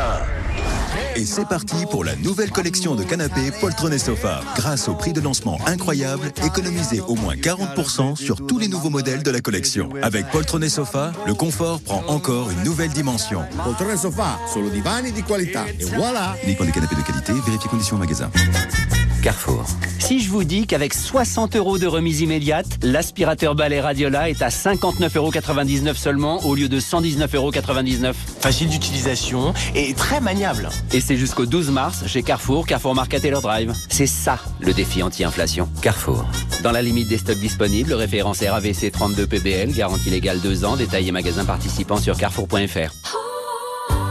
Et c'est parti pour la nouvelle collection de canapés Poltron et Sofa. Grâce au prix de lancement incroyable, économisez au moins 40% sur tous les nouveaux modèles de la collection. Avec Poltron et Sofa, le confort prend encore une nouvelle dimension. Poltron et Sofa, solo divani di qualità. Et voilà. Uniquement des canapés de qualité, vérifiez conditions au magasin. Carrefour. Si je vous dis qu'avec 60 € de remise immédiate, l'aspirateur balai Radiola est à 59,99 € seulement au lieu de 119,99 €. Facile d'utilisation et très maniable. Et c'est jusqu'au 12 mars chez Carrefour, Carrefour Market et leur drive. C'est ça le défi anti-inflation. Carrefour. Dans la limite des stocks disponibles, référence RAVC 32 PBL, garantie légale 2 ans, détail et magasin participant sur carrefour.fr.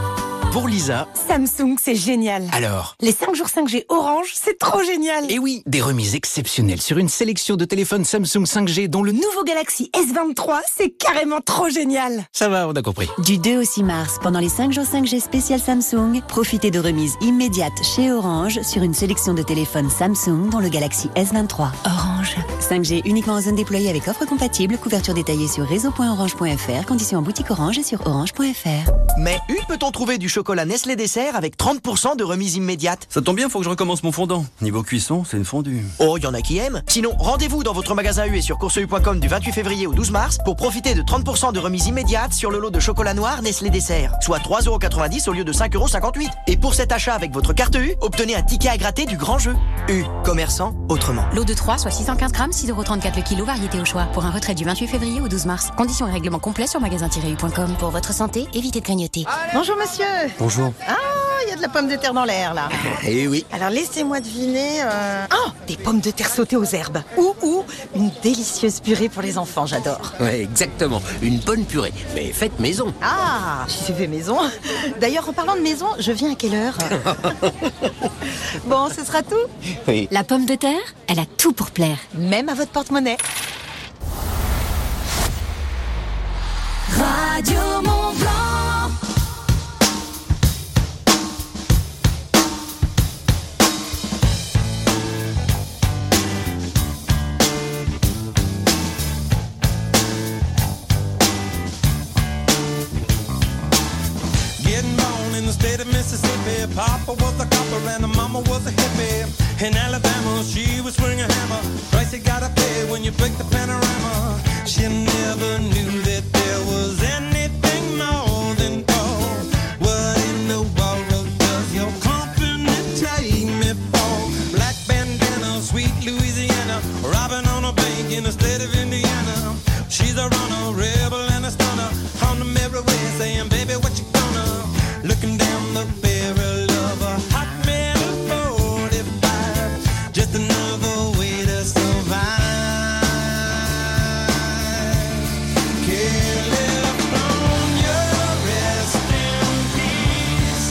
Pour Lisa, Samsung, c'est génial. alors? Les 5 jours 5G Orange, c'est trop génial. Et oui, des remises exceptionnelles sur une sélection de téléphones Samsung 5G dont le Nouveau Galaxy S23, c'est carrément trop génial. Ça va, on a compris. Du 2 au 6 mars, pendant les 5 jours 5G spécial Samsung, profitez de remises immédiates chez Orange sur une sélection de téléphones Samsung dont le Galaxy S23. Orange. 5G uniquement en zone déployée avec offre compatible, couverture détaillée sur réseau.orange.fr, conditions en boutique Orange et sur orange.fr. Mais où peut-on trouver du chocolat Nestlé Dessert avec 30% de remise immédiate? Ça tombe bien, faut que je recommence mon fondant. Niveau cuisson, c'est une fondue. Oh, y en a qui aiment. Sinon, rendez-vous dans votre magasin U et sur courseu.com du 28 février au 12 mars pour profiter de 30% de remise immédiate sur le lot de chocolat noir Nestlé Dessert, soit 3,90€ au lieu de 5,58€. Et pour cet achat avec votre carte U, obtenez un ticket à gratter du grand jeu. U, commerçant autrement. Lot de 3, soit 615 grammes, 6,34€ le kilo, variété au choix. Pour un retrait du 28 février au 12 mars. Conditions et règlements complets sur magasin-u.com. Pour votre santé, évitez de grignoter. Bonjour monsieur. Bonjour. Ah, il y a de la pomme de terre dans l'air là. Eh oui. Alors laissez-moi deviner. Des pommes de terre sautées aux herbes. Ou une délicieuse purée pour les enfants, j'adore. Ouais, exactement. Une bonne purée, mais faite maison. Ah, c'est fait maison. D'ailleurs, en parlant de maison, je viens à quelle heure? Bon, ce sera tout. Oui. La pomme de terre, elle a tout pour plaire. Même à votre porte-monnaie. Radio Mont Blanc. Getting born in the state of Mississippi. Papa was a copper and the mama was a hippie. In Alabama, she was swinging a hammer. Price you gotta pay when you break the panorama. She never knew that there was anything more than gold. What in the world does your company take me for? Black bandana, sweet Louisiana, robbing on a bank in the state of Indiana. She's a runner, rebel and a stunner. On the merry way saying, baby, what you gonna? Looking down the barrel of a hot metal 45. Just another way to survive. California, rest in peace.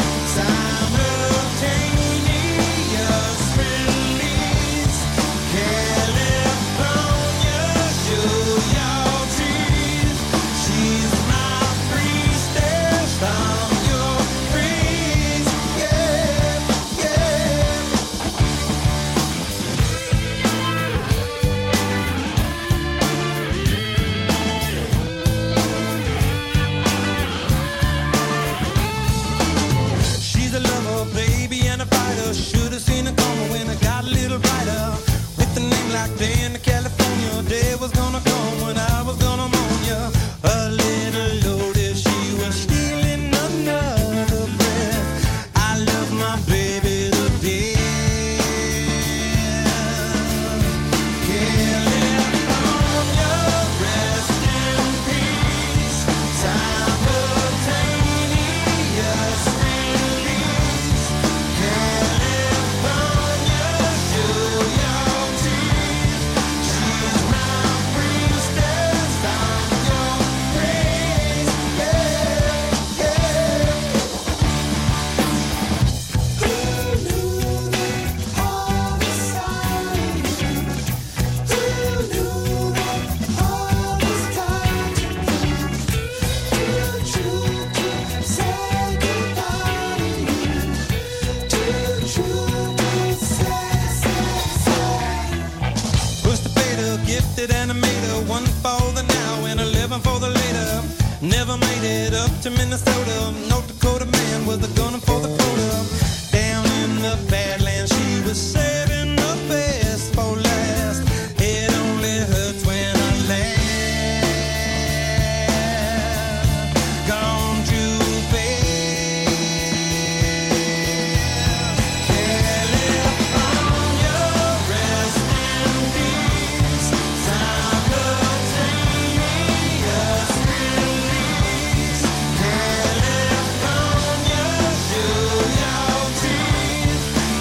Simultaneous release. California, show your teeth. She's my priestess. I'm your priest. Yeah, yeah. She's a lover, baby, and a fighter. Should've seen her coming when I got a little brighter. With a name like Dan to California, day was gonna come when I was gonna moan ya. A little loaded, she was stealing another breath. I love my baby to death. California, rest in peace. Simultaneous release. California, show your teeth. She's my priestess. I'm your praise. Yeah, yeah. Who knew that all this time? Who knew that all this time? Too true to say goodbye. Too true to say. Pushed the fader, gifted animator, one for the now and 11 for the later. Never made it up to Minnesota. North Dakota man was a gunner for the quota. Down in the Badlands, she was saving the best for last. It only hurts when I laugh. Gone too fast. California, rest in peace. Simultaneous release. California, show your teeth.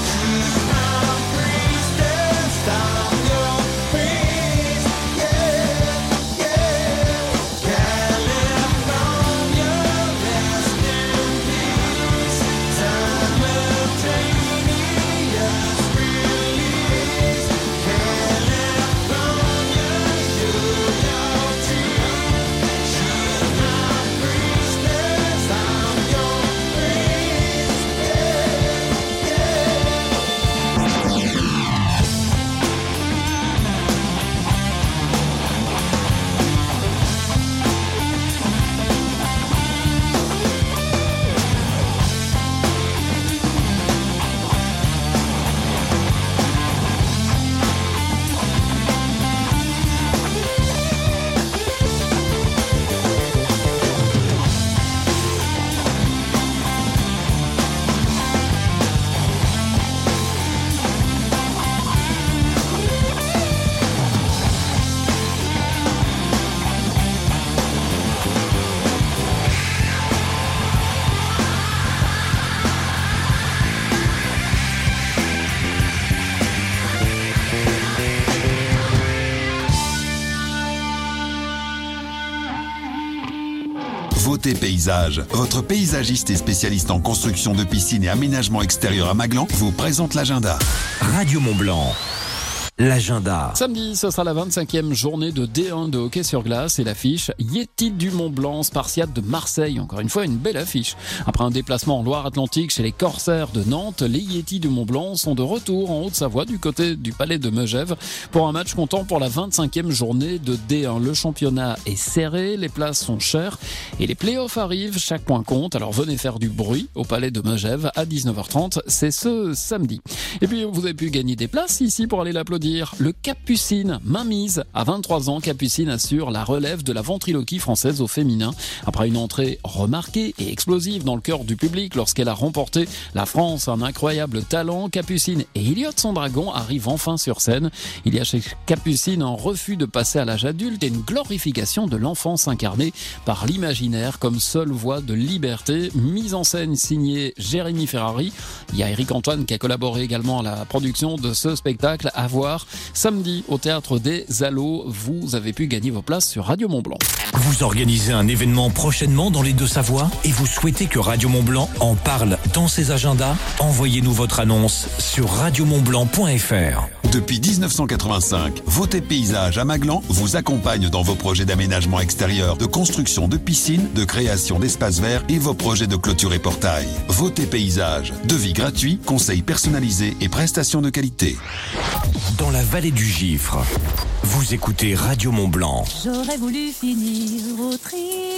Votez Paysage. Votre paysagiste et spécialiste en construction de piscines et aménagement extérieur à Maglan vous présente l'agenda. Radio Mont-Blanc. L'agenda. Samedi, ce sera la 25e journée de D1 de hockey sur glace et l'affiche Yéti du Mont-Blanc, Spartiate de Marseille. Encore une fois, une belle affiche. Après un déplacement en Loire-Atlantique chez les Corsaires de Nantes, les Yétis du Mont-Blanc sont de retour en Haute-Savoie du côté du Palais de Megève pour un match comptant pour la 25e journée de D1. Le championnat est serré, les places sont chères et les playoffs arrivent, chaque point compte. Alors venez faire du bruit au Palais de Megève à 19h30, c'est ce samedi. Et puis vous avez pu gagner des places ici pour aller l'applaudir. Le Capucine, mainmise. À 23 ans, Capucine assure la relève de la ventriloquie française au féminin. Après une entrée remarquée et explosive dans le cœur du public lorsqu'elle a remporté la France, un incroyable talent, Capucine et Elliot son dragon arrivent enfin sur scène. Il y a chez Capucine un refus de passer à l'âge adulte et une glorification de l'enfance incarnée par l'imaginaire comme seule voie de liberté. Mise en scène signée Jérémy Ferrari. Il y a Eric Antoine qui a collaboré également à la production de ce spectacle à voir samedi au Théâtre des Allos. Vous avez pu gagner vos places sur Radio Mont-Blanc. Vous organisez un événement prochainement dans les Deux-Savoies et vous souhaitez que Radio Mont-Blanc en parle dans ses agendas? Envoyez-nous votre annonce sur radiomontblanc.fr. Depuis 1985, Votez Paysage à Maglan vous accompagne dans vos projets d'aménagement extérieur, de construction de piscines, de création d'espaces verts et vos projets de clôture et portail. Votez Paysage. Devis gratuit, conseils personnalisés et prestations de qualité. Dans la vallée du Gifre, vous écoutez Radio Mont-Blanc. J'aurais voulu finir au tri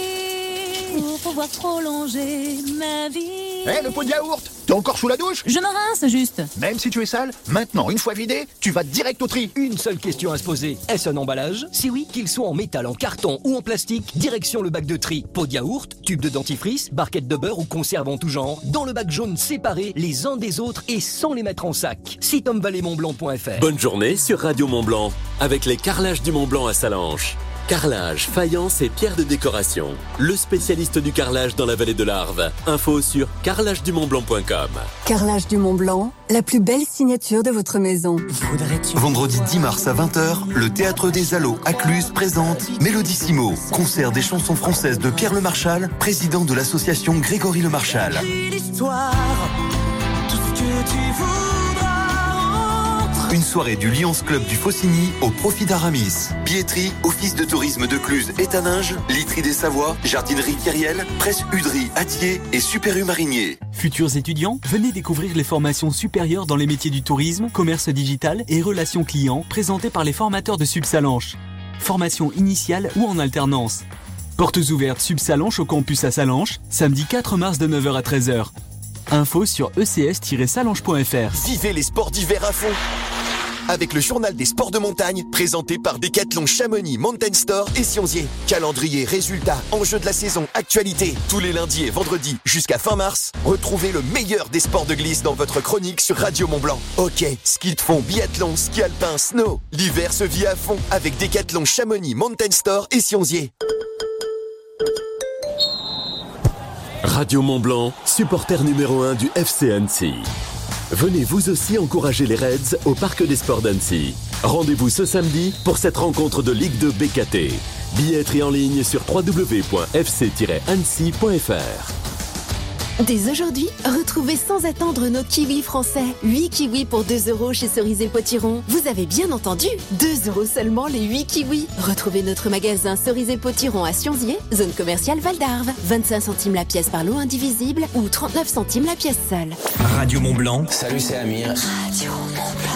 pour pouvoir prolonger ma vie. Le pot de yaourt, t'es encore sous la douche? Je me rince juste. Même si tu es sale, maintenant, une fois vidé, tu vas direct au tri. Une seule question à se poser. Est-ce un emballage? Si oui, qu'il soit en métal, en carton ou en plastique, direction le bac de tri. Pot de yaourt, tube de dentifrice, barquette de beurre ou conserve en tout genre. Dans le bac jaune séparé les uns des autres et sans les mettre en sac. Site valleymontblanc.fr. Bonne journée sur Radio Mont-Blanc avec les carrelages du Mont-Blanc à Salanches. Carrelage, faïence et pierres de décoration. Le spécialiste du carrelage dans la vallée de l'Arve. Info sur carrelagedumontblanc.com. Carrelage du Mont-Blanc, la plus belle signature de votre maison. Vendredi 10 mars à 20h, le Théâtre des Allos à Cluse présente Mélodissimo, concert des chansons françaises de Pierre Le Marchal, président de l'association Grégory Le Marchal. L'histoire, tout ce que tu voudras. Une soirée du Lions Club du Faucigny au profit d'Aramis. Billetterie, Office de tourisme de Cluse et Taninges, Literie des Savoies, Jardinerie Kyriel, Presse Udry, Attier et Super U Marinier. Futurs étudiants, venez découvrir les formations supérieures dans les métiers du tourisme, commerce digital et relations clients présentées par les formateurs de Subsalanches. Formation initiale ou en alternance. Portes ouvertes Subsalanches au campus à Salanches, samedi 4 mars de 9h à 13h. Info sur ecs-salanches.fr. Vivez les sports d'hiver à fond avec le journal des sports de montagne présenté par Decathlon Chamonix Mountain Store et Sionzier. Calendrier, résultats, enjeux de la saison, actualité. Tous les lundis et vendredis jusqu'à fin mars, retrouvez le meilleur des sports de glisse dans votre chronique sur Radio Mont-Blanc. Hockey, ski de fond, biathlon, ski alpin, snow. L'hiver se vit à fond avec Decathlon Chamonix Mountain Store et Sionzier. Radio Mont-Blanc, supporter numéro 1 du FC Annecy. Venez vous aussi encourager les Reds au Parc des Sports d'Annecy. Rendez-vous ce samedi pour cette rencontre de Ligue 2 BKT. Billetterie en ligne sur www.fc-annecy.fr. Dès aujourd'hui, retrouvez sans attendre nos kiwis français. 8 kiwis pour 2 € chez Cerise et Potiron. Vous avez bien entendu, 2 € seulement les 8 kiwis. Retrouvez notre magasin Cerise et Potiron à Sionzier, zone commerciale Val d'Arve. 25 centimes la pièce par lot indivisible ou 39 centimes la pièce seule. Radio Mont-Blanc. Salut, c'est Amir. Radio Mont-Blanc.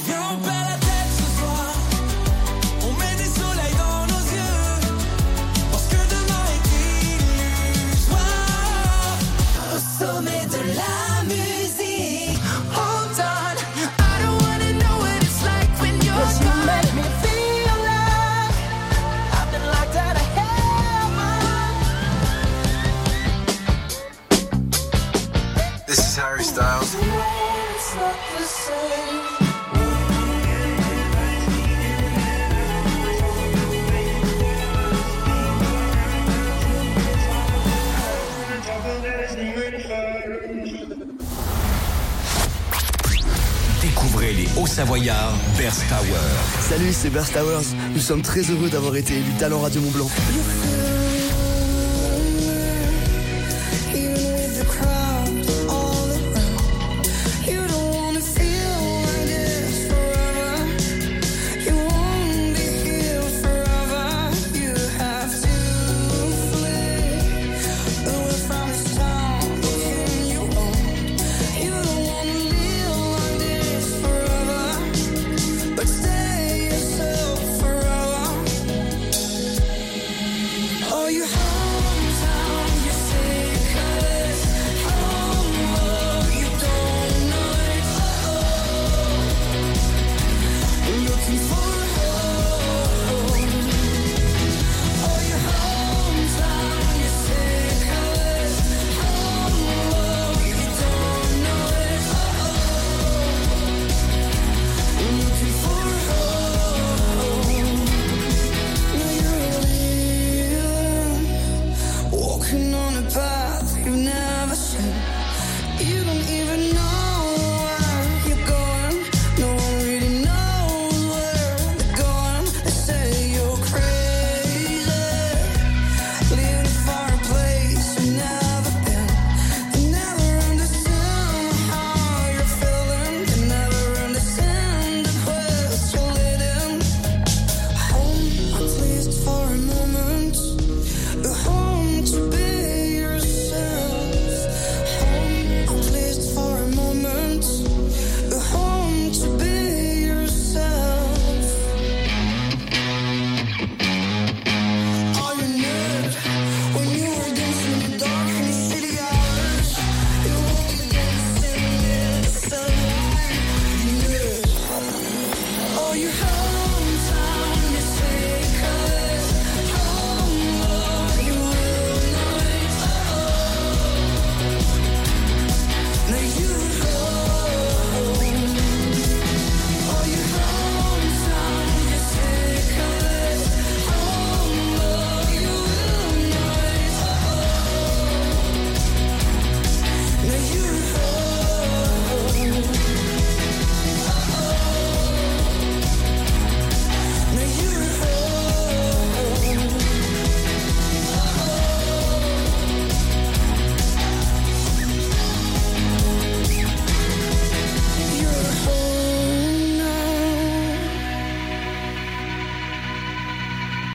Sommet de la musique. Hold on, I don't wanna know what it's like when you're gone. You make me feel like I've been locked out of heaven. This is Harry Styles. It's not the same. Découvrez les Hauts-Savoyards Burst Towers. Salut, c'est Burst Towers. Nous sommes très heureux d'avoir été élus Talent Radio Mont-Blanc.